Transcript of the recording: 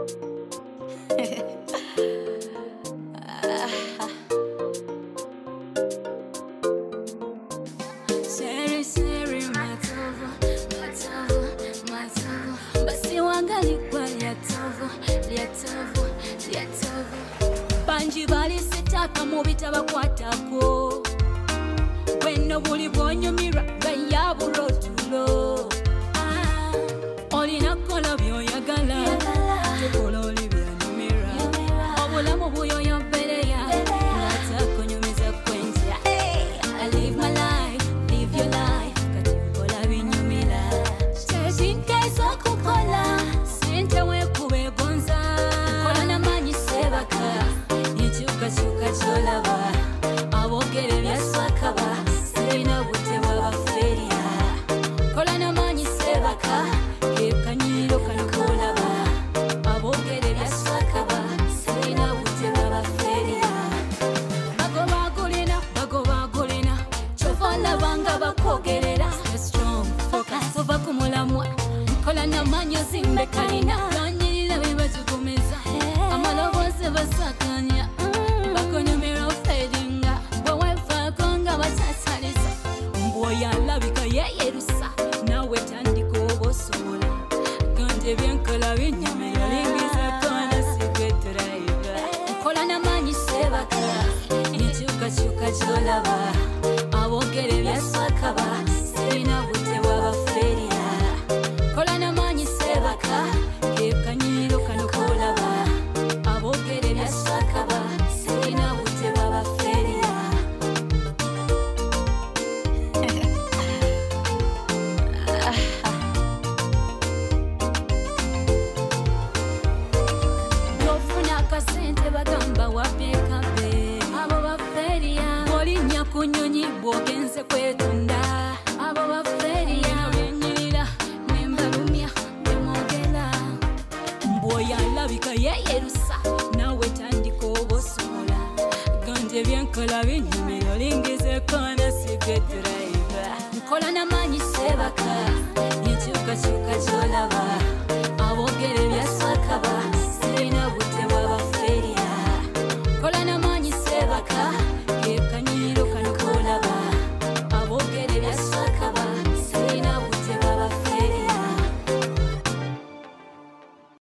Seri matovu, matovu, matovu. Basi wangali kwa liatovu, liatovu, liatovu. Banji bali sitaka mubitaba kwatako. Weno buli bonyumira gaya burotulo. Olina kola byoyagala, tekola oli byanyumira. Obulamu buyo yombereya, ngata kunyumiza kwenja. I live my life, live your life, kati ukola binyumira. Chechinkezo kukola, sente wekube gonza. Kola na manyi sebaka, nichuka chuka cholaba. Abogere byaswakaba, sirina bute bwabaferiya. Kola na manyi sebaka, kekanyiro kanokolaba. Abogere byaswakaba, sirina bute bwabaferiya. Bago bagulina, chovala banga bakogerera. Stay strong, focus over kumulamwa. Kola na manyi zimbe kalina, kanyirira bibajugumiza. Amalobose basakanya, bakonyumira ofedinga. Bwewefa konga basasaliza, mboya labika yeyerusa. Nawe tandika obosobola, ganje byenkola binyumira. Lingiza kona sigweturaiva. Kola na manyi sebaka, nichuka chuka cholaba. Abogere byaswakaba, sirina bute bwabaferiya. Kola na manyi sebaka, kekanyiro kanokolaba. Abogere byaswakaba, sirina bute bwabaferiya. Yofuna akasente bagamba wapekabe. Abo baferiya. Olinya kunyonyi bwogenze kwetunda. Abo baferiya. Benyirira nembalumya bemwogera. Mboya labika yeyerusa. Nawe tandika obosobola, ganje byenkola binyumira. Lingize kona sigweturaiva. Nkola na manyi sebaka,